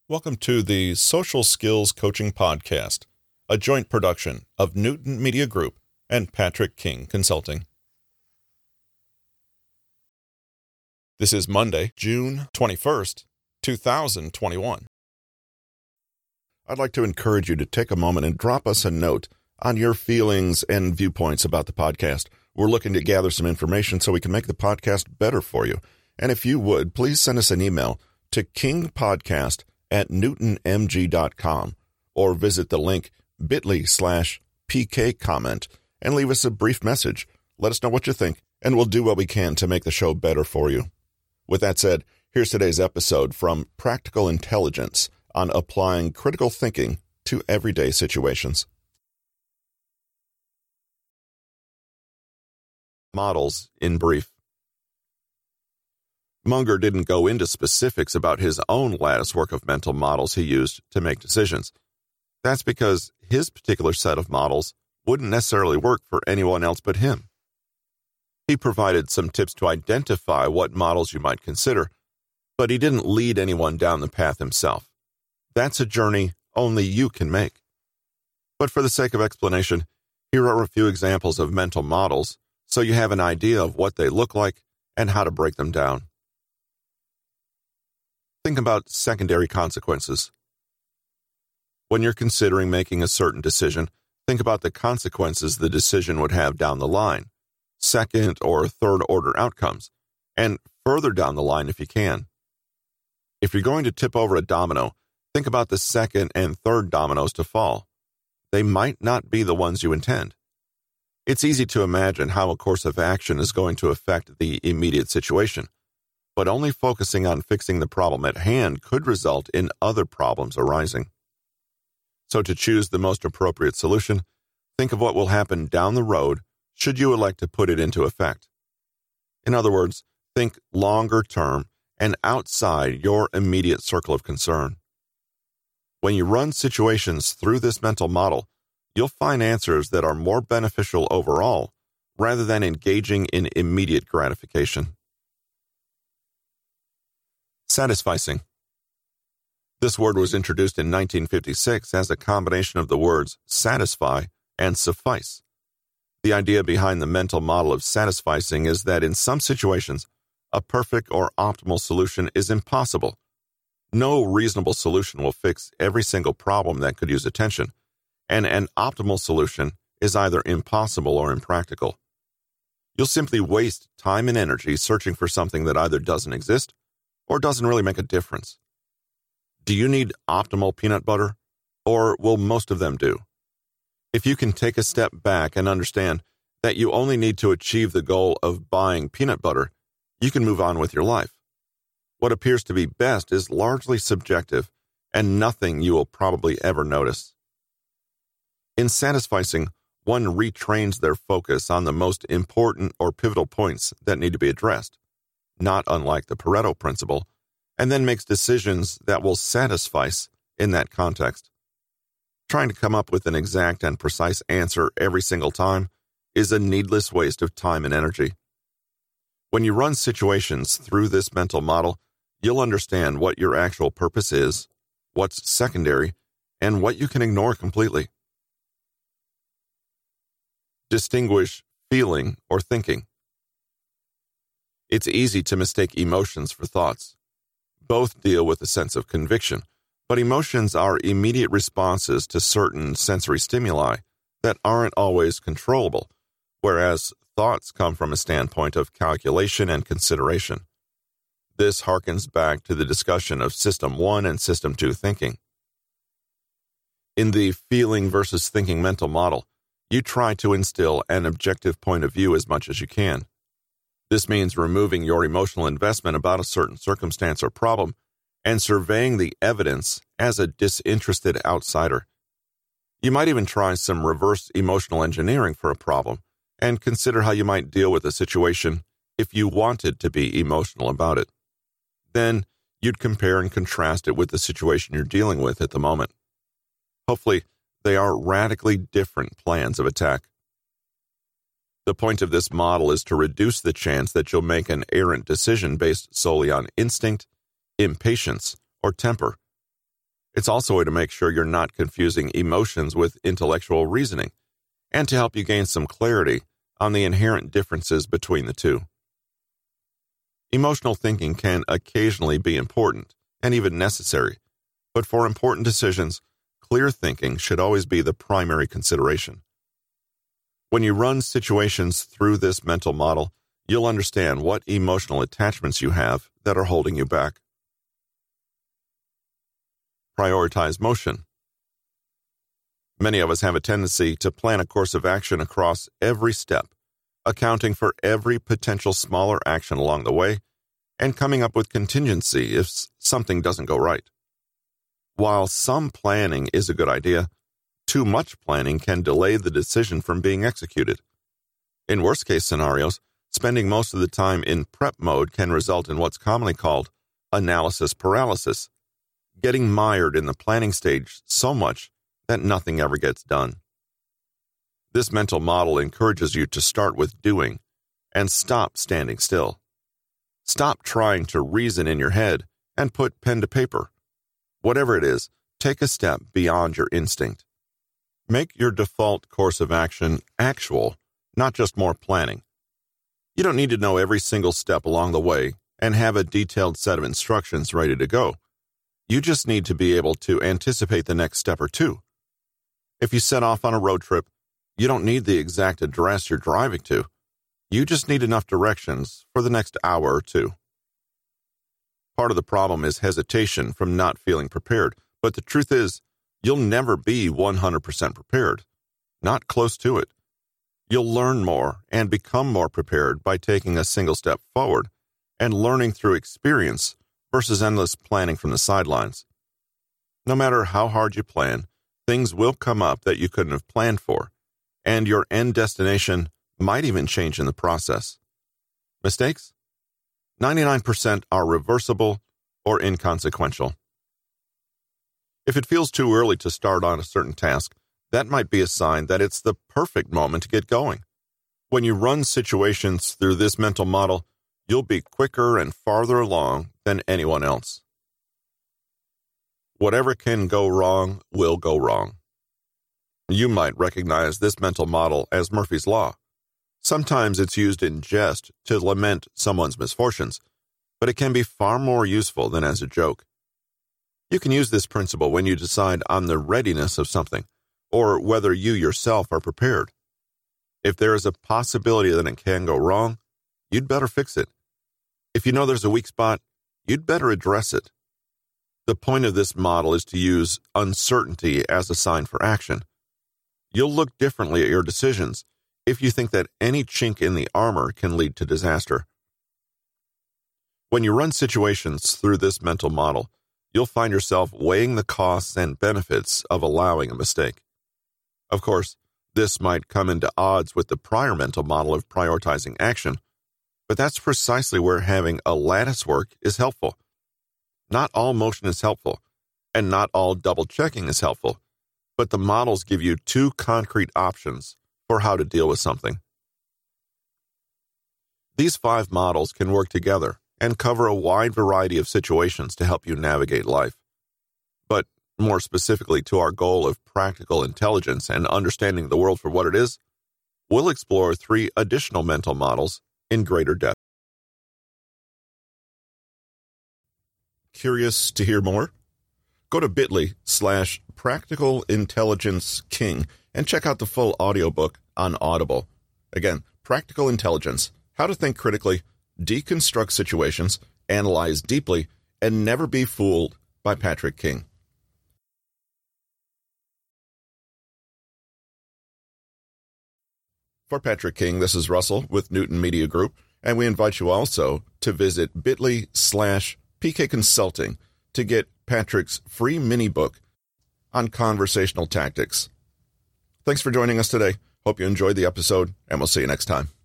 Welcome to the Social Skills Coaching Podcast, a joint production of Newton Media Group and Patrick King Consulting. This is Monday, June 21st, 2021. I'd like to encourage you to take a moment and drop us a note on your feelings and viewpoints about the podcast. We're looking to gather some information so we can make the podcast better for you. And if you would, please send us an email to kingpodcast@newtonmg.com or visit the link bit.ly/pkcomment and leave us a brief message. Let us know what you think, and we'll do what we can to make the show better for you. With that said, here's today's episode from Practical Intelligence on applying critical thinking to everyday situations. Models in brief. Munger didn't go into specifics about his own latticework of mental models he used to make decisions. That's because his particular set of models wouldn't necessarily work for anyone else but him. He provided some tips to identify what models you might consider, but he didn't lead anyone down the path himself. That's a journey only you can make. But for the sake of explanation, here are a few examples of mental models so you have an idea of what they look like and how to break them down. Think about secondary consequences. When you're considering making a certain decision, think about the consequences the decision would have down the line, second or third order outcomes, and further down the line if you can. If you're going to tip over a domino, think about the second and third dominoes to fall. They might not be the ones you intend. It's easy to imagine how a course of action is going to affect the immediate situation, but only focusing on fixing the problem at hand could result in other problems arising. So to choose the most appropriate solution, think of what will happen down the road should you elect to put it into effect. In other words, think longer term and outside your immediate circle of concern. When you run situations through this mental model, you'll find answers that are more beneficial overall rather than engaging in immediate gratification. Satisficing. This word was introduced in 1956 as a combination of the words satisfy and suffice. The idea behind the mental model of satisficing is that in some situations, a perfect or optimal solution is impossible. No reasonable solution will fix every single problem that could use attention, and an optimal solution is either impossible or impractical. You'll simply waste time and energy searching for something that either doesn't exist or doesn't really make a difference. Do you need optimal peanut butter, or will most of them do? If you can take a step back and understand that you only need to achieve the goal of buying peanut butter, you can move on with your life. What appears to be best is largely subjective and nothing you will probably ever notice. In satisficing, one retrains their focus on the most important or pivotal points that need to be addressed, not unlike the Pareto principle, and then makes decisions that will satisfice in that context. Trying to come up with an exact and precise answer every single time is a needless waste of time and energy. When you run situations through this mental model, you'll understand what your actual purpose is, what's secondary, and what you can ignore completely. Distinguish feeling or thinking. It's easy to mistake emotions for thoughts. Both deal with a sense of conviction, but emotions are immediate responses to certain sensory stimuli that aren't always controllable, whereas thoughts come from a standpoint of calculation and consideration. This harkens back to the discussion of System 1 and System 2 thinking. In the feeling versus thinking mental model, you try to instill an objective point of view as much as you can. This means removing your emotional investment about a certain circumstance or problem and surveying the evidence as a disinterested outsider. You might even try some reverse emotional engineering for a problem and consider how you might deal with a situation if you wanted to be emotional about it. Then you'd compare and contrast it with the situation you're dealing with at the moment. Hopefully, they are radically different plans of attack. The point of this model is to reduce the chance that you'll make an errant decision based solely on instinct, impatience, or temper, It's also a way to make sure you're not confusing emotions with intellectual reasoning, and to help you gain some clarity on the inherent differences between the two. Emotional thinking can occasionally be important and even necessary, but for important decisions, clear thinking should always be the primary consideration. When you run situations through this mental model, you'll understand what emotional attachments you have that are holding you back. Prioritize motion. Many of us have a tendency to plan a course of action across every step, accounting for every potential smaller action along the way, and coming up with contingency if something doesn't go right. While some planning is a good idea, too much planning can delay the decision from being executed. In worst-case scenarios, spending most of the time in prep mode can result in what's commonly called analysis paralysis, getting mired in the planning stage so much that nothing ever gets done. This mental model encourages you to start with doing and stop standing still. Stop trying to reason in your head and put pen to paper. Whatever it is, take a step beyond your instinct. Make your default course of action actual, not just more planning. You don't need to know every single step along the way and have a detailed set of instructions ready to go. You just need to be able to anticipate the next step or two. If you set off on a road trip, you don't need the exact address you're driving to. You just need enough directions for the next hour or two. Part of the problem is hesitation from not feeling prepared, but the truth is, you'll never be 100% prepared. Not close to it. You'll learn more and become more prepared by taking a single step forward and learning through experience versus endless planning from the sidelines. No matter how hard you plan, things will come up that you couldn't have planned for, and your end destination might even change in the process. Mistakes? 99% are reversible or inconsequential. If it feels too early to start on a certain task, that might be a sign that it's the perfect moment to get going. When you run situations through this mental model, you'll be quicker and farther along than anyone else. Whatever can go wrong will go wrong. You might recognize this mental model as Murphy's Law. Sometimes it's used in jest to lament someone's misfortunes, but it can be far more useful than as a joke. You can use this principle when you decide on the readiness of something, or whether you yourself are prepared. If there is a possibility that it can go wrong, you'd better fix it. If you know there's a weak spot, you'd better address it. The point of this model is to use uncertainty as a sign for action. You'll look differently at your decisions if you think that any chink in the armor can lead to disaster. When you run situations through this mental model, you'll find yourself weighing the costs and benefits of allowing a mistake. Of course, this might come into odds with the prior mental model of prioritizing action, but that's precisely where having a lattice work is helpful. Not all motion is helpful, and not all double-checking is helpful, but the models give you two concrete options for how to deal with something. These 5 models can work together and cover a wide variety of situations to help you navigate life. But more specifically to our goal of practical intelligence and understanding the world for what it is, we'll explore 3 additional mental models in greater depth. Curious to hear more? Go to bit.ly/practicalintelligenceking and check out the full audiobook on Audible. Again, Practical Intelligence, How to Think Critically, Deconstruct Situations, Analyze Deeply, and Never Be Fooled by Patrick King. For Patrick King, this is Russell with Newton Media Group, and we invite you also to visit bit.ly/PK Consulting to get Patrick's free mini book on conversational tactics. Thanks for joining us today. Hope you enjoyed the episode, and we'll see you next time.